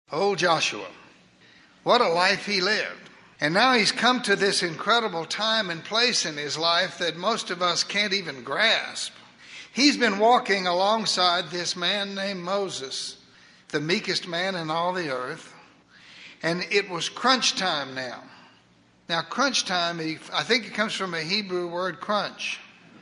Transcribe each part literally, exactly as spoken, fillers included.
Old Joshua, what a life he lived. And now he's come to this incredible time and place in his life that most of us can't even grasp. He's been walking alongside this man named Moses, the meekest man in all the earth. And it was crunch time now. Now crunch time, I think it comes from a Hebrew word crunch.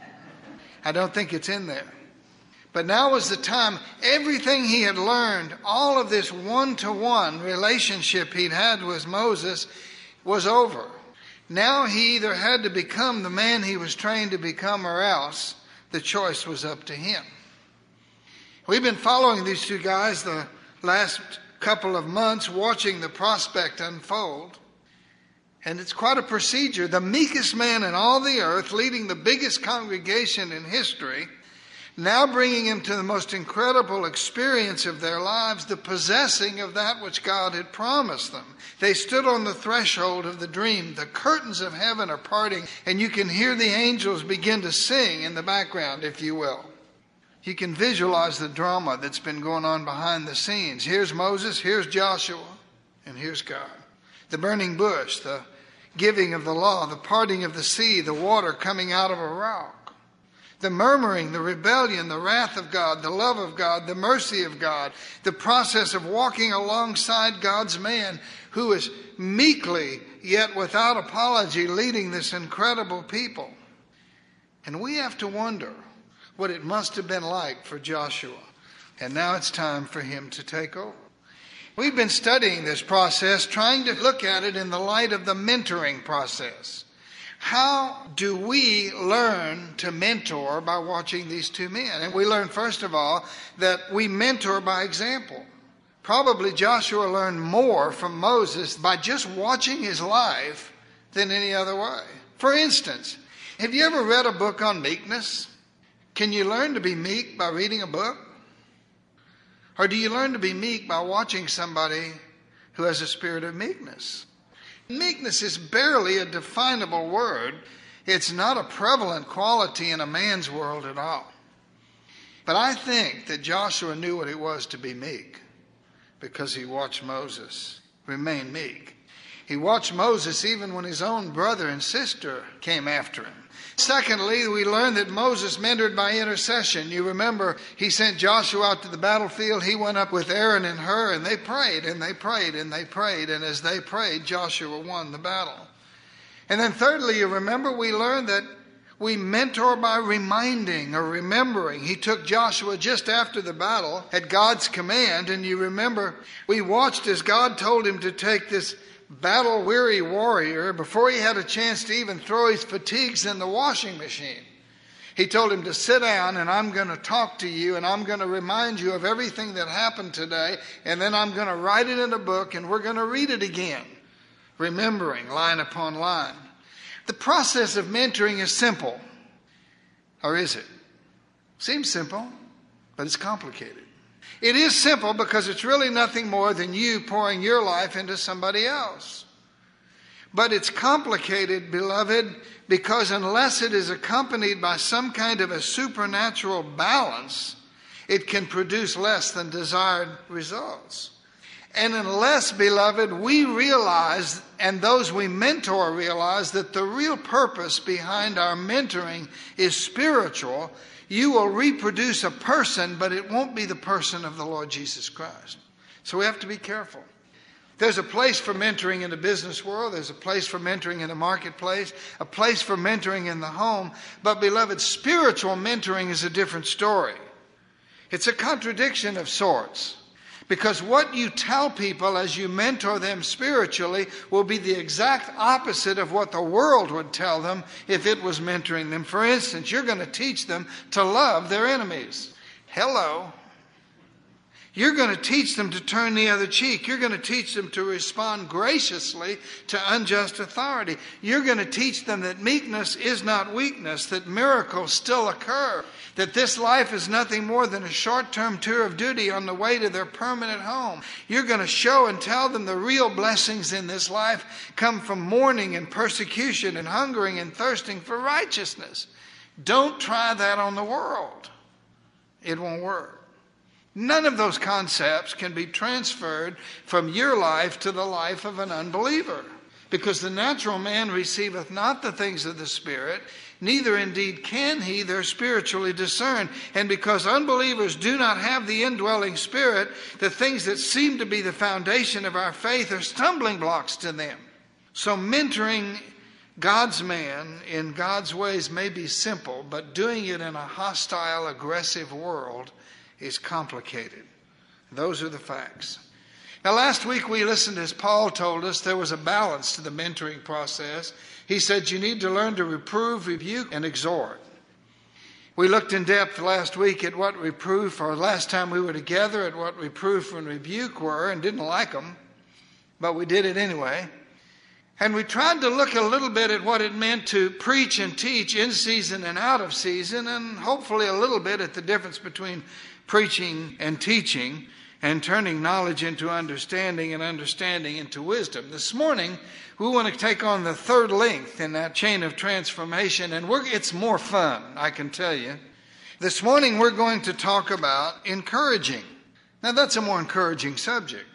I don't think it's in there. But now was the time, everything he had learned, all of this one-to-one relationship he'd had with Moses was over. Now he either had to become the man he was trained to become or else the choice was up to him. We've been following these two guys the last couple of months, watching the prospect unfold. And it's quite a procedure. The meekest man in all the earth, leading the biggest congregation in history, now bringing him to the most incredible experience of their lives, the possessing of that which God had promised them. They stood on the threshold of the dream. The curtains of heaven are parting, and you can hear the angels begin to sing in the background, if you will. You can visualize the drama that's been going on behind the scenes. Here's Moses, here's Joshua, and here's God. The burning bush, the giving of the law, the parting of the sea, the water coming out of a rock. The murmuring, the rebellion, the wrath of God, the love of God, the mercy of God, the process of walking alongside God's man who is meekly, yet without apology, leading this incredible people. And we have to wonder what it must have been like for Joshua. And now it's time for him to take over. We've been studying this process, trying to look at it in the light of the mentoring process. How do we learn to mentor by watching these two men? And we learn, first of all, that we mentor by example. Probably Joshua learned more from Moses by just watching his life than any other way. For instance, have you ever read a book on meekness? Can you learn to be meek by reading a book? Or do you learn to be meek by watching somebody who has a spirit of meekness? Meekness is barely a definable word. It's not a prevalent quality in a man's world at all. But I think that Joshua knew what it was to be meek because he watched Moses remain meek. He watched Moses even when his own brother and sister came after him. Secondly, we learn that Moses mentored by intercession. You remember he sent Joshua out to the battlefield. He went up with Aaron and Hur, and they prayed, and they prayed, and they prayed. And as they prayed, Joshua won the battle. And then thirdly, you remember we learned that we mentor by reminding or remembering. He took Joshua just after the battle at God's command, and you remember we watched as God told him to take this battle-weary warrior before he had a chance to even throw his fatigues in the washing machine. He told him to sit down, and I'm going to talk to you, and I'm going to remind you of everything that happened today, and then I'm going to write it in a book, and we're going to read it again, remembering line upon line. The process of mentoring is simple. Or is it? Seems simple, but it's complicated. It is simple because it's really nothing more than you pouring your life into somebody else. But it's complicated, beloved, because unless it is accompanied by some kind of a supernatural balance, it can produce less than desired results. And unless, beloved, we realize, and those we mentor realize, that the real purpose behind our mentoring is spiritual, you will reproduce a person, but it won't be the person of the Lord Jesus Christ. So we have to be careful. There's a place for mentoring in the business world. There's a place for mentoring in the marketplace, a place for mentoring in the home. But beloved, spiritual mentoring is a different story. It's a contradiction of sorts. Because what you tell people as you mentor them spiritually will be the exact opposite of what the world would tell them if it was mentoring them. For instance, you're going to teach them to love their enemies. Hello. You're going to teach them to turn the other cheek. You're going to teach them to respond graciously to unjust authority. You're going to teach them that meekness is not weakness, that miracles still occur, that this life is nothing more than a short-term tour of duty on the way to their permanent home. You're going to show and tell them the real blessings in this life come from mourning and persecution and hungering and thirsting for righteousness. Don't try that on the world. It won't work. None of those concepts can be transferred from your life to the life of an unbeliever. Because the natural man receiveth not the things of the Spirit, neither indeed can he, they're spiritually discerned. And because unbelievers do not have the indwelling Spirit, the things that seem to be the foundation of our faith are stumbling blocks to them. So mentoring God's man in God's ways may be simple, but doing it in a hostile, aggressive world is complicated. Those are the facts. Now, last week we listened as Paul told us there was a balance to the mentoring process. He said you need to learn to reprove, rebuke, and exhort. We looked in depth last week at what reproof, or last time we were together, at what reproof and rebuke were, and didn't like them, but we did it anyway. And we tried to look a little bit at what it meant to preach and teach in season and out of season, and hopefully a little bit at the difference between preaching and teaching, and turning knowledge into understanding and understanding into wisdom. This morning, we want to take on the third link in that chain of transformation, and we're, it's more fun, I can tell you. This morning, we're going to talk about encouraging. Now, that's a more encouraging subject.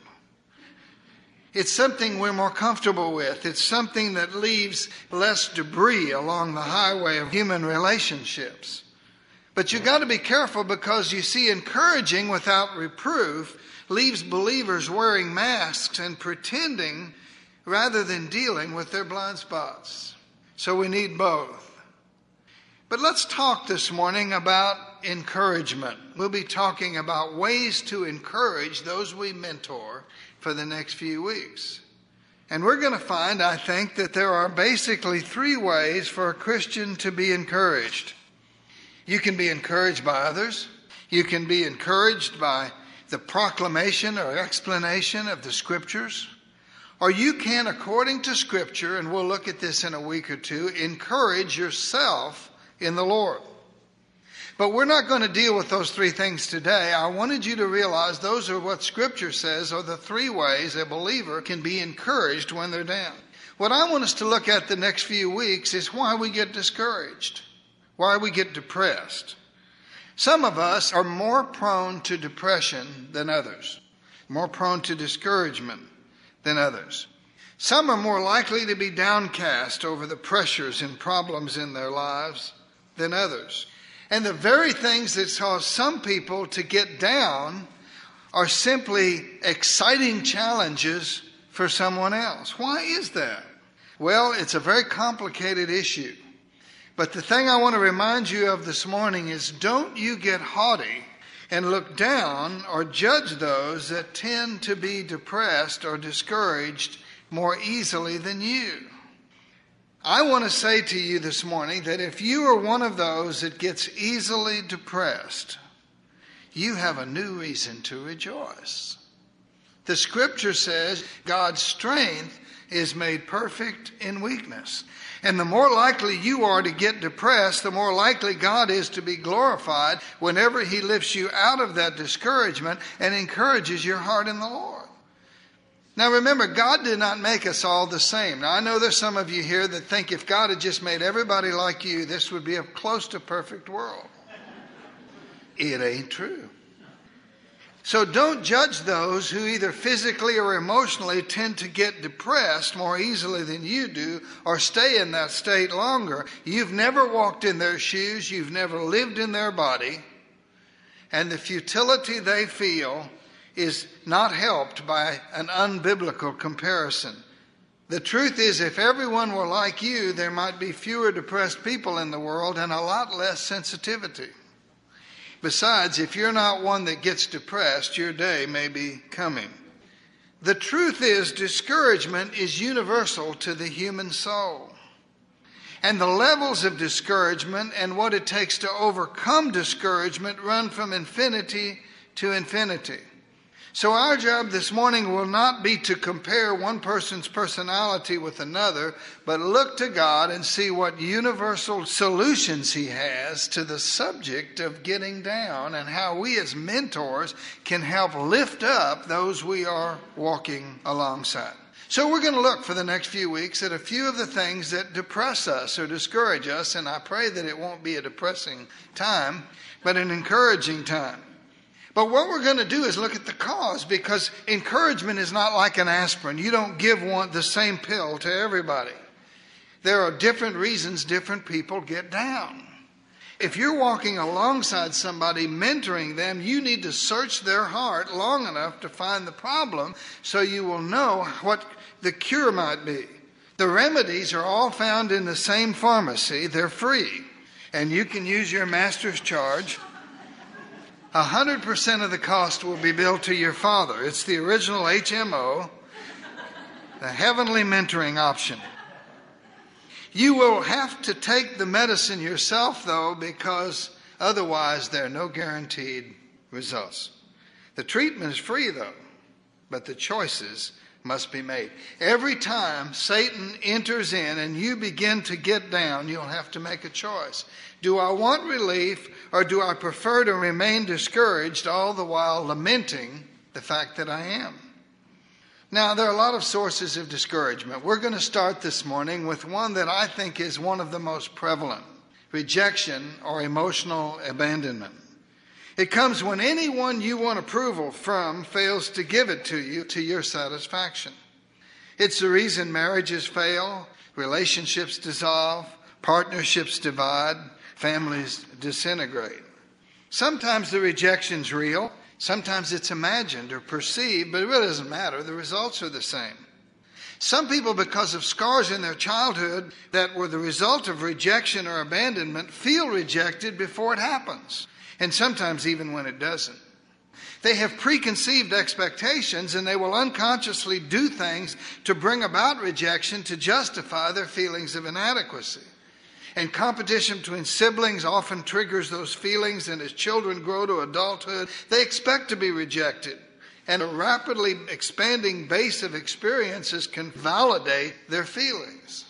It's something we're more comfortable with. It's something that leaves less debris along the highway of human relationships. But you've got to be careful, because you see, encouraging without reproof leaves believers wearing masks and pretending rather than dealing with their blind spots. So we need both. But let's talk this morning about encouragement. We'll be talking about ways to encourage those we mentor for the next few weeks. And we're going to find, I think, that there are basically three ways for a Christian to be encouraged. You can be encouraged by others. You can be encouraged by the proclamation or explanation of the Scriptures. Or you can, according to Scripture, and we'll look at this in a week or two, encourage yourself in the Lord. But we're not going to deal with those three things today. I wanted you to realize those are what Scripture says are the three ways a believer can be encouraged when they're down. What I want us to look at the next few weeks is why we get discouraged. Why we get depressed. Some of us are more prone to depression than others, more prone to discouragement than others. Some are more likely to be downcast over the pressures and problems in their lives than others. And the very things that cause some people to get down are simply exciting challenges for someone else. Why is that? Well, it's a very complicated issue. But the thing I want to remind you of this morning is, don't you get haughty and look down or judge those that tend to be depressed or discouraged more easily than you. I want to say to you this morning that if you are one of those that gets easily depressed, you have a new reason to rejoice. The Scripture says God's strength is made perfect in weakness. And the more likely you are to get depressed, the more likely God is to be glorified whenever He lifts you out of that discouragement and encourages your heart in the Lord. Now remember, God did not make us all the same. Now I know there's some of you here that think if God had just made everybody like you, this would be a close to perfect world. It ain't true. So don't judge those who either physically or emotionally tend to get depressed more easily than you do, or stay in that state longer. You've never walked in their shoes. You've never lived in their body. And the futility they feel is not helped by an unbiblical comparison. The truth is, if everyone were like you, there might be fewer depressed people in the world and a lot less sensitivity. Besides, if you're not one that gets depressed, your day may be coming. The truth is, discouragement is universal to the human soul. And the levels of discouragement and what it takes to overcome discouragement run from infinity to infinity. So our job this morning will not be to compare one person's personality with another, but look to God and see what universal solutions He has to the subject of getting down, and how we as mentors can help lift up those we are walking alongside. So we're going to look for the next few weeks at a few of the things that depress us or discourage us, and I pray that it won't be a depressing time, but an encouraging time. But what we're going to do is look at the cause, because encouragement is not like an aspirin. You don't give one the same pill to everybody. There are different reasons different people get down. If you're walking alongside somebody, mentoring them, you need to search their heart long enough to find the problem so you will know what the cure might be. The remedies are all found in the same pharmacy. They're free. And you can use your master's charge. A hundred percent of the cost will be billed to your father. It's the original H M O, the heavenly mentoring option. You will have to take the medicine yourself, though, because otherwise there are no guaranteed results. The treatment is free, though, but the choices must be made. Every time Satan enters in and you begin to get down, you'll have to make a choice. Do I want relief, or do I prefer to remain discouraged, all the while lamenting the fact that I am? Now, there are a lot of sources of discouragement. We're going to start this morning with one that I think is one of the most prevalent: rejection or emotional abandonment. It comes when anyone you want approval from fails to give it to you to your satisfaction. It's the reason marriages fail, relationships dissolve, partnerships divide, families disintegrate. Sometimes the rejection's real. Sometimes it's imagined or perceived, but it really doesn't matter. The results are the same. Some people, because of scars in their childhood that were the result of rejection or abandonment, feel rejected before it happens, and sometimes even when it doesn't. They have preconceived expectations, and they will unconsciously do things to bring about rejection to justify their feelings of inadequacy. And competition between siblings often triggers those feelings, and as children grow to adulthood, they expect to be rejected. And a rapidly expanding base of experiences can validate their feelings.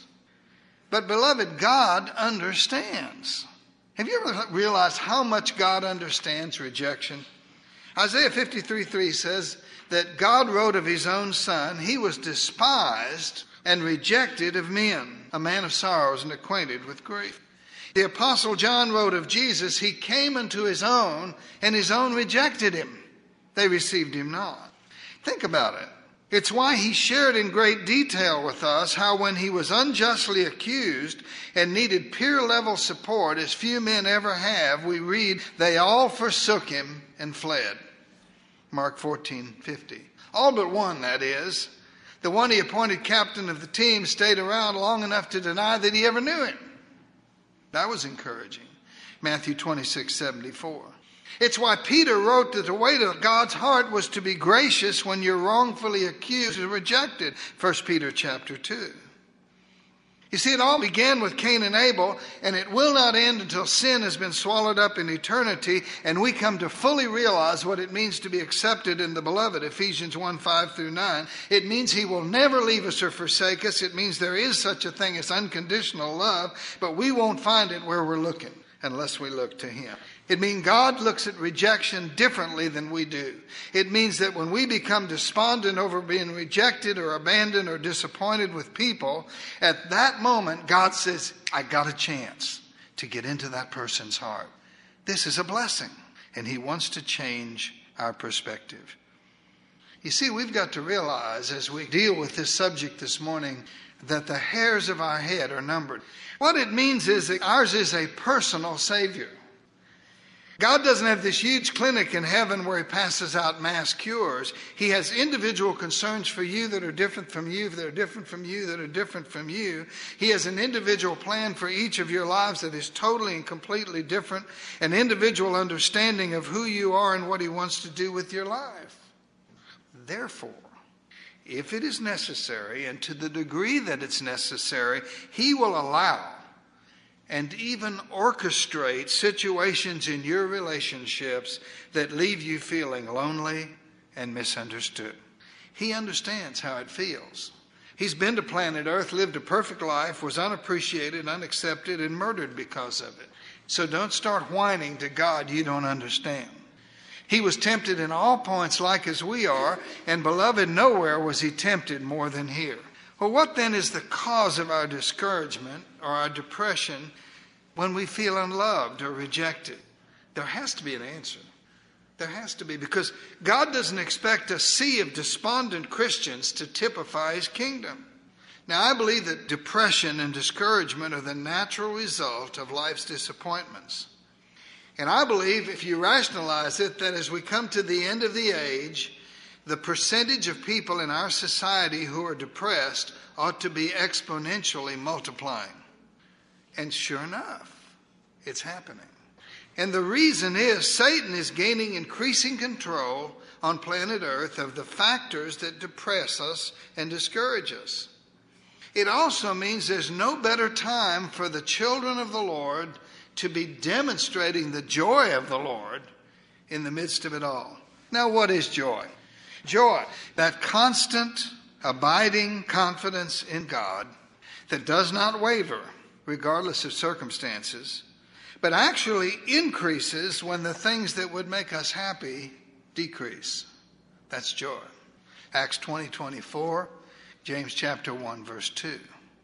But beloved, God understands. Have you ever realized how much God understands rejection? Isaiah fifty-three three says that God wrote of his own son, he was despised and rejected of men, a man of sorrows and acquainted with grief. The Apostle John wrote of Jesus, he came unto his own, and his own rejected him. They received him not. Think about it. It's why he shared in great detail with us how when he was unjustly accused and needed peer-level support, as few men ever have, we read, they all forsook him and fled. Mark fourteen fifty. All but one, that is. The one he appointed captain of the team stayed around long enough to deny that he ever knew him. That was encouraging. Matthew twenty-six seventy-four. It's why Peter wrote that the way to God's heart was to be gracious when you're wrongfully accused and rejected. First Peter chapter two. You see, it all began with Cain and Abel, and it will not end until sin has been swallowed up in eternity and we come to fully realize what it means to be accepted in the beloved. Ephesians one five through nine. It means he will never leave us or forsake us. It means there is such a thing as unconditional love, but we won't find it where we're looking unless we look to him. It means God looks at rejection differently than we do. It means that when we become despondent over being rejected or abandoned or disappointed with people, at that moment God says, I got a chance to get into that person's heart. This is a blessing, and he wants to change our perspective. You see, we've got to realize as we deal with this subject this morning that the hairs of our head are numbered. What it means is that ours is a personal Savior. God doesn't have this huge clinic in heaven where he passes out mass cures. He has individual concerns for you that are different from you, that are different from you, that are different from you. He has an individual plan for each of your lives that is totally and completely different, an individual understanding of who you are and what he wants to do with your life. Therefore, if it is necessary, and to the degree that it's necessary, he will allow and even orchestrate situations in your relationships that leave you feeling lonely and misunderstood. He understands how it feels. He's been to planet Earth, lived a perfect life, was unappreciated, unaccepted, and murdered because of it. So don't start whining to God you don't understand. He was tempted in all points like as we are, and beloved, nowhere was he tempted more than here. Well, what then is the cause of our discouragement or our depression when we feel unloved or rejected? There has to be an answer. There has to be, because God doesn't expect a sea of despondent Christians to typify his kingdom. Now, I believe that depression and discouragement are the natural result of life's disappointments. And I believe, if you rationalize it, that as we come to the end of the age, the percentage of people in our society who are depressed ought to be exponentially multiplying. And sure enough, it's happening. And the reason is Satan is gaining increasing control on planet Earth of the factors that depress us and discourage us. It also means there's no better time for the children of the Lord to be demonstrating the joy of the Lord in the midst of it all. Now, what is joy? Joy, that constant, abiding confidence in God that does not waver regardless of circumstances, but actually increases when the things that would make us happy decrease. That's joy. Acts twenty twenty-four, James chapter one, verse two.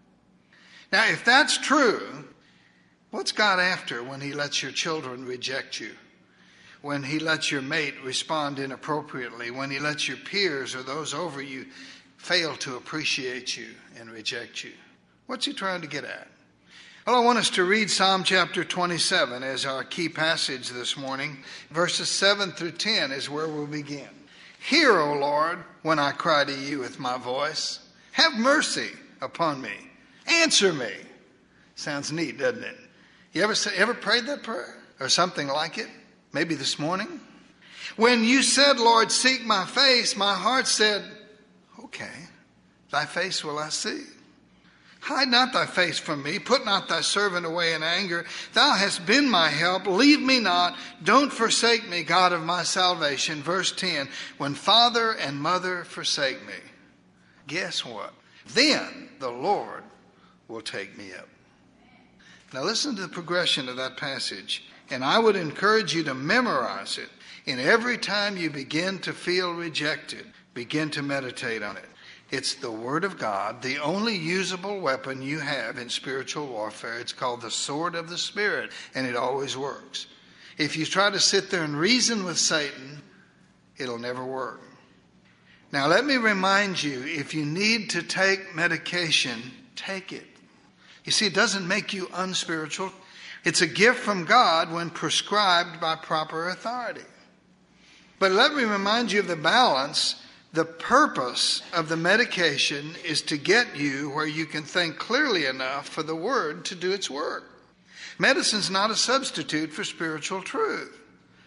Now, if that's true, what's God after when he lets your children reject you? When he lets your mate respond inappropriately? When he lets your peers or those over you fail to appreciate you and reject you? What's he trying to get at? Well, I want us to read Psalm chapter twenty-seven as our key passage this morning. Verses seven through ten is where we'll begin. Hear, O Lord, when I cry to you with my voice. Have mercy upon me. Answer me. Sounds neat, doesn't it? You ever say, ever prayed that prayer? Or something like it? Maybe this morning? When you said, Lord, seek my face, my heart said, okay, thy face will I see. Hide not thy face from me. Put not thy servant away in anger. Thou hast been my help. Leave me not. Don't forsake me, God of my salvation. Verse ten, when father and mother forsake me, guess what? Then the Lord will take me up. Now listen to the progression of that passage. And I would encourage you to memorize it. And every time you begin to feel rejected, begin to meditate on it. It's the Word of God, the only usable weapon you have in spiritual warfare. It's called the sword of the Spirit, and it always works. If you try to sit there and reason with Satan, it'll never work. Now, let me remind you, if you need to take medication, take it. You see, it doesn't make you unspiritual. It's a gift from God when prescribed by proper authority. But let me remind you of the balance. The purpose of the medication is to get you where you can think clearly enough for the Word to do its work. Medicine's not a substitute for spiritual truth.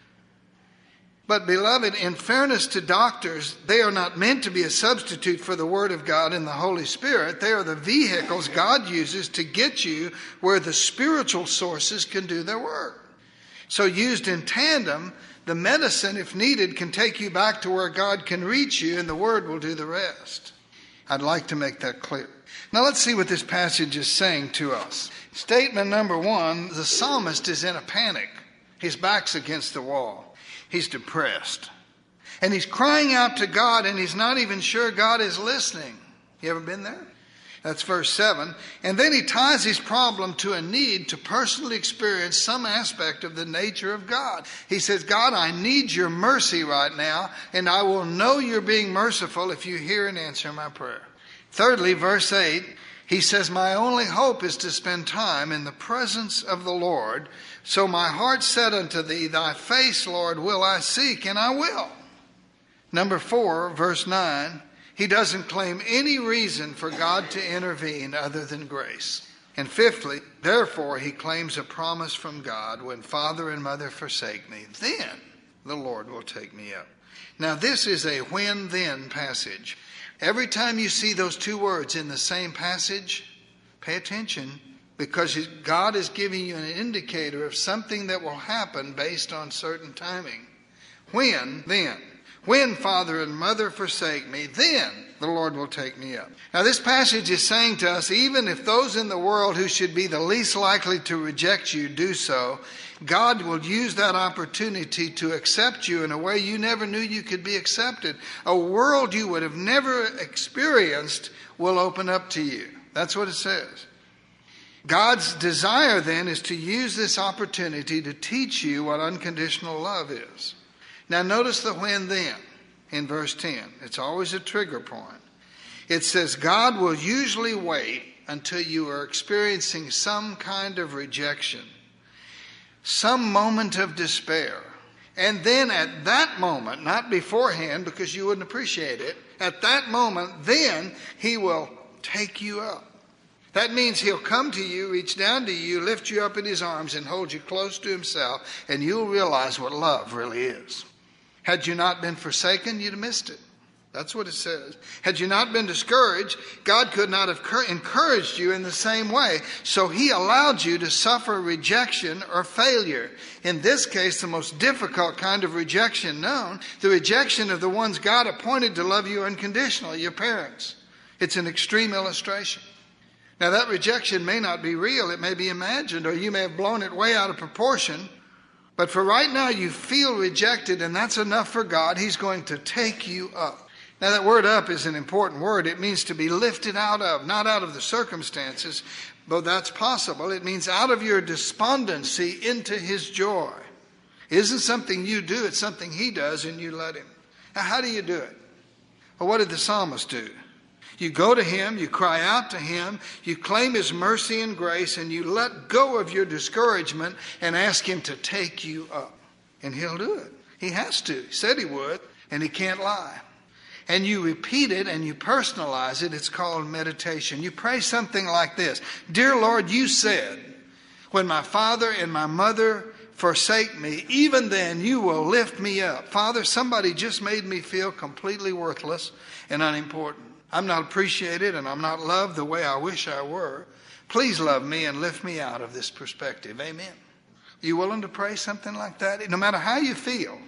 But beloved, in fairness to doctors, they are not meant to be a substitute for the Word of God and the Holy Spirit. They are the vehicles God uses to get you where the spiritual sources can do their work. So used in tandem, the medicine, if needed, can take you back to where God can reach you, and the Word will do the rest. I'd like to make that clear. Now let's see what this passage is saying to us. Statement number one, the psalmist is in a panic. His back's against the wall. He's depressed. And he's crying out to God, and he's not even sure God is listening. You ever been there? That's verse seven. And then he ties his problem to a need to personally experience some aspect of the nature of God. He says, God, I need your mercy right now, and I will know you're being merciful if you hear and answer my prayer. Thirdly, verse eight, he says, my only hope is to spend time in the presence of the Lord. So my heart said unto thee, thy face, Lord, will I seek, and I will. Number four, verse nine, he doesn't claim any reason for God to intervene other than grace. And fifthly, therefore, he claims a promise from God, when father and mother forsake me, then the Lord will take me up. Now, this is a when-then passage. Every time you see those two words in the same passage, pay attention, because God is giving you an indicator of something that will happen based on certain timing. When, then. When father and mother forsake me, then the Lord will take me up. Now this passage is saying to us, even if those in the world who should be the least likely to reject you do so, God will use that opportunity to accept you in a way you never knew you could be accepted. A world you would have never experienced will open up to you. That's what it says. God's desire then is to use this opportunity to teach you what unconditional love is. Now notice the when then in verse ten. It's always a trigger point. It says God will usually wait until you are experiencing some kind of rejection, some moment of despair. And then at that moment, not beforehand because you wouldn't appreciate it, at that moment, then he will take you up. That means he'll come to you, reach down to you, lift you up in his arms and hold you close to himself, and you'll realize what love really is. Had you not been forsaken, you'd have missed it. That's what it says. Had you not been discouraged, God could not have encouraged you in the same way. So he allowed you to suffer rejection or failure. In this case, the most difficult kind of rejection known, the rejection of the ones God appointed to love you unconditionally, your parents. It's an extreme illustration. Now that rejection may not be real. It may be imagined, or you may have blown it way out of proportion. But for right now, you feel rejected, and that's enough for God. He's going to take you up. Now that word up is an important word. It means to be lifted out of, not out of the circumstances, though that's possible. It means out of your despondency into his joy. It isn't something you do, it's something he does, and you let him. Now how do you do it? Well, what did the psalmist do? You go to him, you cry out to him, you claim his mercy and grace, and you let go of your discouragement and ask him to take you up. And he'll do it. He has to. He said he would, and he can't lie. And you repeat it and you personalize it. It's called meditation. You pray something like this. Dear Lord, you said, when my father and my mother forsake me, even then you will lift me up. Father, somebody just made me feel completely worthless and unimportant. I'm not appreciated and I'm not loved the way I wish I were. Please love me and lift me out of this perspective. Amen. Are you willing to pray something like that? No matter how you feel.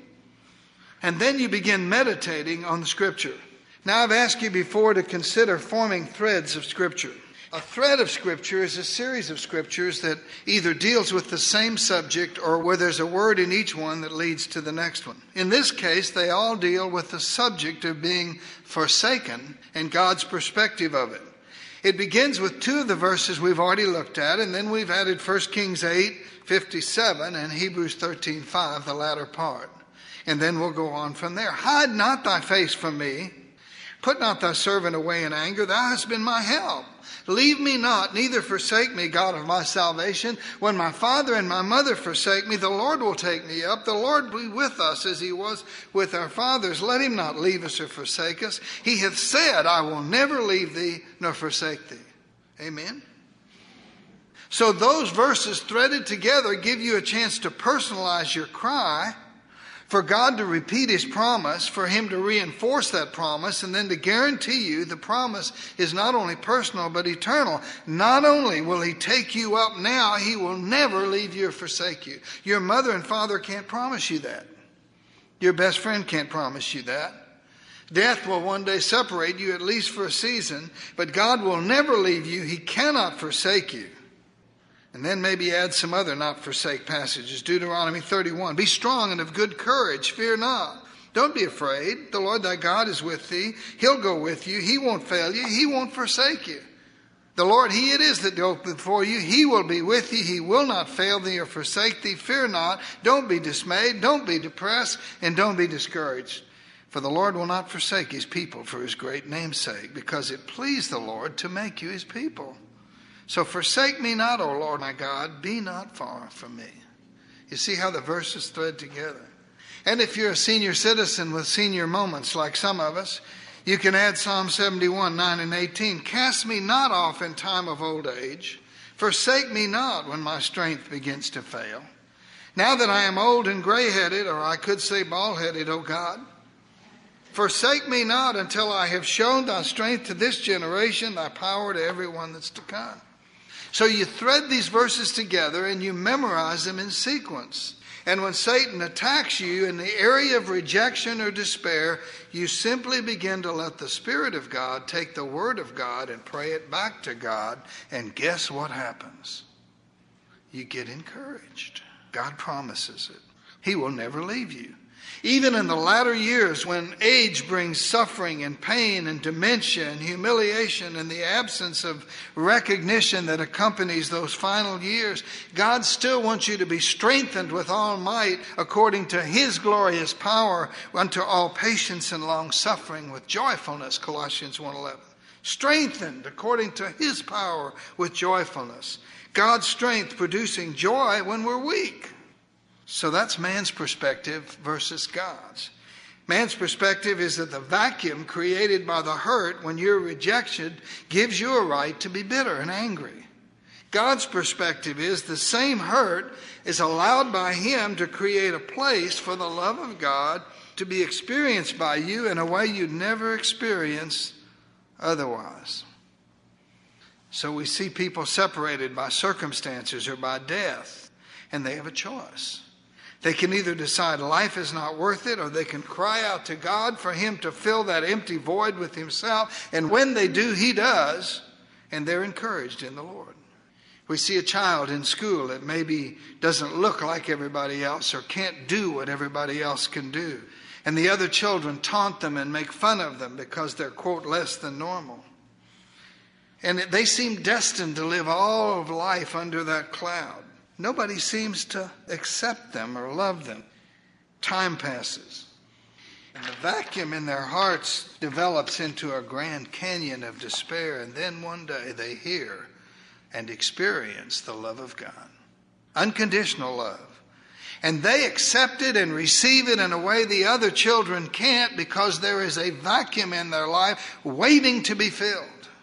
And then you begin meditating on the Scripture. Now I've asked you before to consider forming threads of Scripture. A thread of Scripture is a series of Scriptures that either deals with the same subject or where there's a word in each one that leads to the next one. In this case, they all deal with the subject of being forsaken and God's perspective of it. It begins with two of the verses we've already looked at, and then we've added First Kings eight fifty-seven and Hebrews thirteen five, the latter part. And then we'll go on from there. Hide not thy face from me. Put not thy servant away in anger. Thou hast been my help. Leave me not, neither forsake me, God of my salvation. When my father and my mother forsake me, the Lord will take me up. The Lord be with us as he was with our fathers. Let him not leave us or forsake us. He hath said, I will never leave thee nor forsake thee. Amen. So those verses threaded together give you a chance to personalize your cry, for God to repeat his promise, for him to reinforce that promise, and then to guarantee you the promise is not only personal but eternal. Not only will he take you up now, he will never leave you or forsake you. Your mother and father can't promise you that. Your best friend can't promise you that. Death will one day separate you, at least for a season, but God will never leave you. He cannot forsake you. And then maybe add some other not forsake passages. Deuteronomy thirty-one. Be strong and of good courage. Fear not. Don't be afraid. The Lord thy God is with thee. He'll go with you. He won't fail you. He won't forsake you. The Lord, he it is that goeth before you. He will be with thee. He will not fail thee or forsake thee. Fear not. Don't be dismayed. Don't be depressed. And don't be discouraged. For the Lord will not forsake his people for his great name's sake, because it pleased the Lord to make you his people. So forsake me not, O Lord my God, be not far from me. You see how the verses thread together. And if you're a senior citizen with senior moments like some of us, you can add Psalm seventy-one, nine and eighteen. Cast me not off in time of old age. Forsake me not when my strength begins to fail. Now that I am old and gray-headed, or I could say bald-headed, O God, forsake me not until I have shown thy strength to this generation, thy power to everyone that's to come. So you thread these verses together and you memorize them in sequence. And when Satan attacks you in the area of rejection or despair, you simply begin to let the Spirit of God take the Word of God and pray it back to God. And guess what happens? You get encouraged. God promises it. He will never leave you. Even in the latter years, when age brings suffering and pain and dementia and humiliation and the absence of recognition that accompanies those final years, God still wants you to be strengthened with all might according to his glorious power unto all patience and long suffering with joyfulness, Colossians one eleven. Strengthened according to his power with joyfulness. God's strength producing joy when we're weak. So that's man's perspective versus God's. Man's perspective is that the vacuum created by the hurt when you're rejected gives you a right to be bitter and angry. God's perspective is the same hurt is allowed by him to create a place for the love of God to be experienced by you in a way you'd never experience otherwise. So we see people separated by circumstances or by death, and they have a choice. They can either decide life is not worth it, or they can cry out to God for him to fill that empty void with himself. And when they do, he does, and they're encouraged in the Lord. We see a child in school that maybe doesn't look like everybody else or can't do what everybody else can do. And the other children taunt them and make fun of them because they're, quote, less than normal. And they seem destined to live all of life under that cloud. Nobody seems to accept them or love them. Time passes. And the vacuum in their hearts develops into a Grand Canyon of despair. And then one day they hear and experience the love of God. Unconditional love. And they accept it and receive it in a way the other children can't, because there is a vacuum in their life waiting to be filled.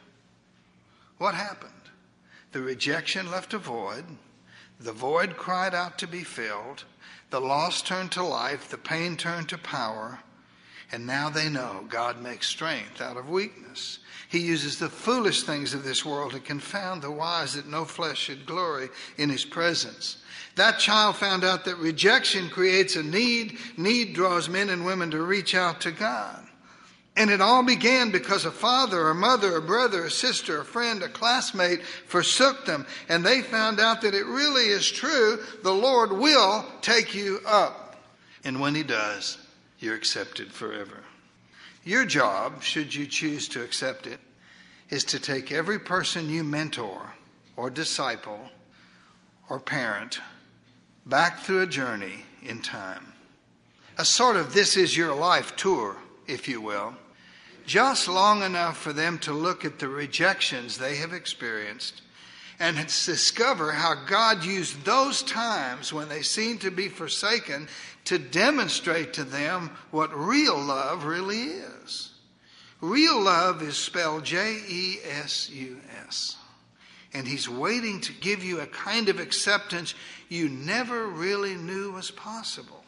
What happened? The rejection left a void. The void cried out to be filled. The loss turned to life. The pain turned to power. And now they know God makes strength out of weakness. He uses the foolish things of this world to confound the wise, that no flesh should glory in his presence. That child found out that rejection creates a need. Need draws men and women to reach out to God. And it all began because a father, a mother, a brother, a sister, a friend, a classmate forsook them. And they found out that it really is true. The Lord will take you up. And when he does, you're accepted forever. Your job, should you choose to accept it, is to take every person you mentor or disciple or parent back through a journey in time. A sort of this is your life tour, if you will. Just long enough for them to look at the rejections they have experienced and discover how God used those times when they seemed to be forsaken to demonstrate to them what real love really is. Real love is spelled J E S U S. And he's waiting to give you a kind of acceptance you never really knew was possible.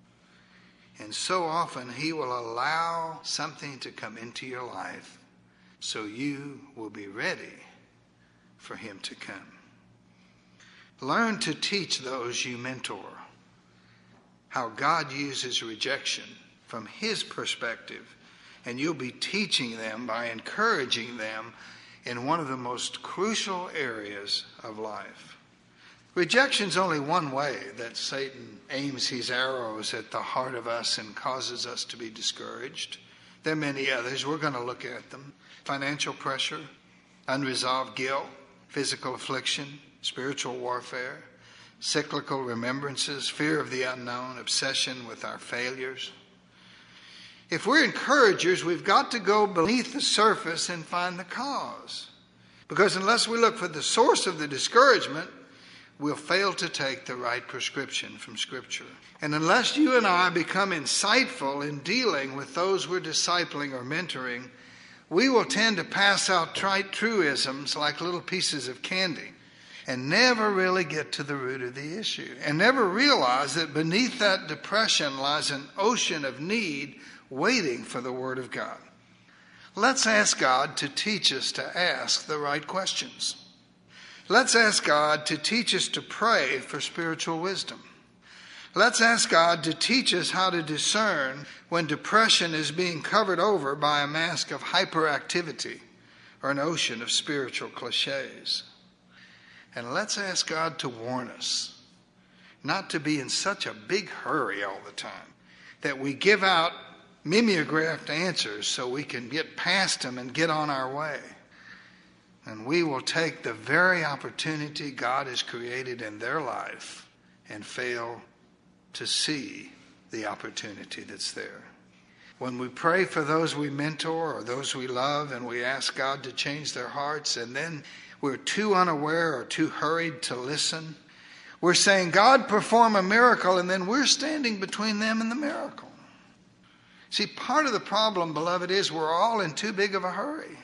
And so often he will allow something to come into your life so you will be ready for him to come. Learn to teach those you mentor how God uses rejection from his perspective, and you'll be teaching them by encouraging them in one of the most crucial areas of life. Rejection's only one way that Satan aims his arrows at the heart of us and causes us to be discouraged. There are many others. We're going to look at them. Financial pressure, unresolved guilt, physical affliction, spiritual warfare, cyclical remembrances, fear of the unknown, obsession with our failures. If we're encouragers, we've got to go beneath the surface and find the cause. Because unless we look for the source of the discouragement, we'll fail to take the right prescription from Scripture. And unless you and I become insightful in dealing with those we're discipling or mentoring, we will tend to pass out trite truisms like little pieces of candy and never really get to the root of the issue, and never realize that beneath that depression lies an ocean of need waiting for the Word of God. Let's ask God to teach us to ask the right questions. Let's ask God to teach us to pray for spiritual wisdom. Let's ask God to teach us how to discern when depression is being covered over by a mask of hyperactivity or an ocean of spiritual cliches. And let's ask God to warn us not to be in such a big hurry all the time, that we give out mimeographed answers so we can get past them and get on our way. And we will take the very opportunity God has created in their life and fail to see the opportunity that's there. When we pray for those we mentor or those we love and we ask God to change their hearts, and then we're too unaware or too hurried to listen, we're saying, God, perform a miracle, and then we're standing between them and the miracle. See, part of the problem, beloved, is we're all in too big of a hurry.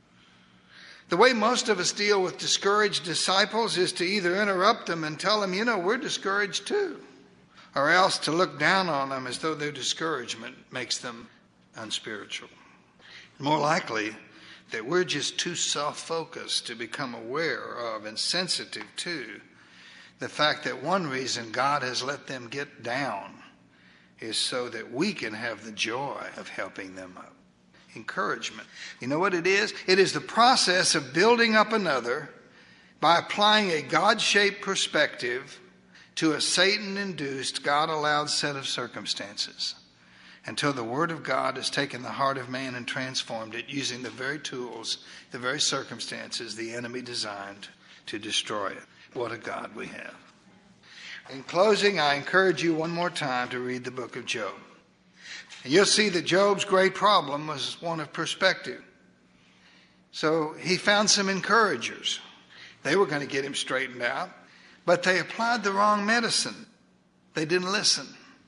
The way most of us deal with discouraged disciples is to either interrupt them and tell them, you know, we're discouraged too, or else to look down on them as though their discouragement makes them unspiritual. More likely that we're just too self-focused to become aware of and sensitive to the fact that one reason God has let them get down is so that we can have the joy of helping them up. Encouragement. You know what it is? It is the process of building up another by applying a God-shaped perspective to a Satan-induced, God-allowed set of circumstances until the Word of God has taken the heart of man and transformed it using the very tools, the very circumstances the enemy designed to destroy it. What a God we have. In closing, I encourage you one more time to read the book of Job. And you'll see that Job's great problem was one of perspective. So he found some encouragers. They were going to get him straightened out, but they applied the wrong medicine. They didn't listen,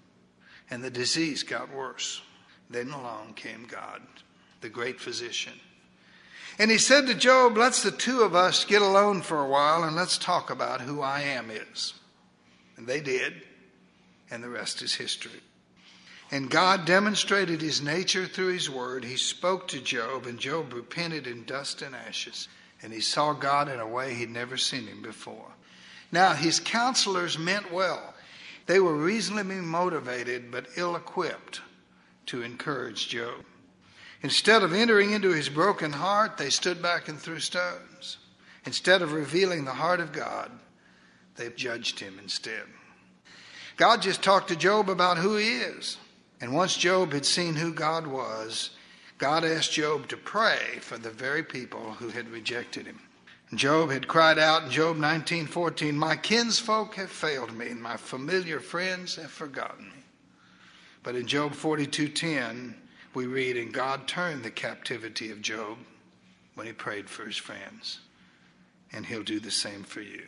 and the disease got worse. Then along came God, the great physician. And he said to Job, let's the two of us get alone for a while and let's talk about who I am is. And they did, and the rest is history. And God demonstrated his nature through his word. He spoke to Job, and Job repented in dust and ashes. And he saw God in a way he'd never seen him before. Now, his counselors meant well. They were reasonably motivated but ill-equipped to encourage Job. Instead of entering into his broken heart, they stood back and threw stones. Instead of revealing the heart of God, they judged him instead. God just talked to Job about who he is. And once Job had seen who God was, God asked Job to pray for the very people who had rejected him. And Job had cried out in Job nineteen fourteen, my kinsfolk have failed me, and my familiar friends have forgotten me. But in Job forty-two ten, we read, and God turned the captivity of Job when he prayed for his friends. And he'll do the same for you.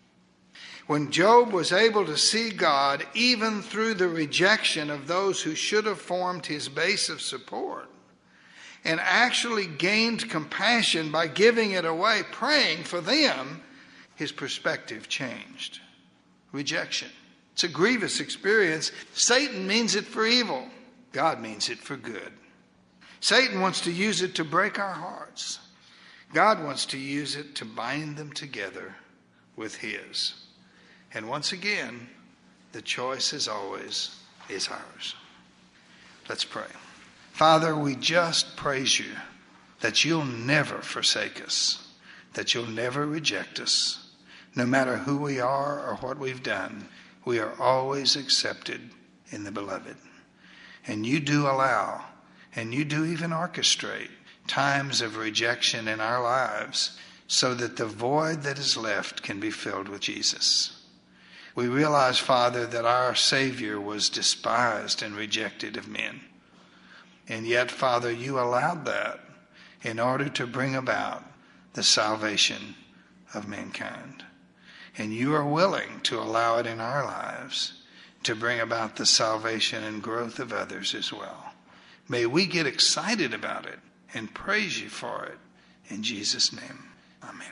When Job was able to see God even through the rejection of those who should have formed his base of support, and actually gained compassion by giving it away, praying for them, his perspective changed. Rejection. It's a grievous experience. Satan means it for evil. God means it for good. Satan wants to use it to break our hearts. God wants to use it to bind them together with his. And once again, the choice, as always, is ours. Let's pray. Father, we just praise you that you'll never forsake us, that you'll never reject us. No matter who we are or what we've done, we are always accepted in the beloved. And you do allow, and you do even orchestrate times of rejection in our lives so that the void that is left can be filled with Jesus. We realize, Father, that our Savior was despised and rejected of men. And yet, Father, you allowed that in order to bring about the salvation of mankind. And you are willing to allow it in our lives to bring about the salvation and growth of others as well. May we get excited about it and praise you for it. In Jesus' name, amen.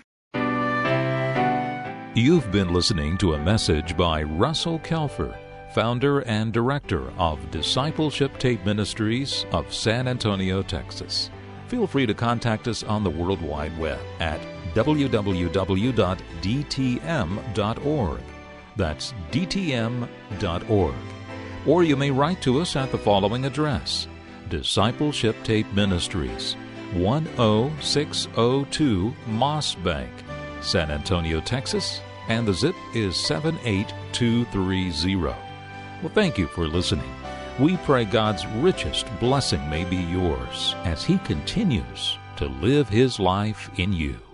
You've been listening to a message by Russell Kelfer, founder and director of Discipleship Tape Ministries of San Antonio, Texas. Feel free to contact us on the World Wide Web at w w w dot d t m dot org. That's d t m dot org. Or you may write to us at the following address: Discipleship Tape Ministries, one oh six oh two Moss Bank, San Antonio, Texas, and the zip is seven eight two three zero. Well, thank you for listening. We pray God's richest blessing may be yours as He continues to live His life in you.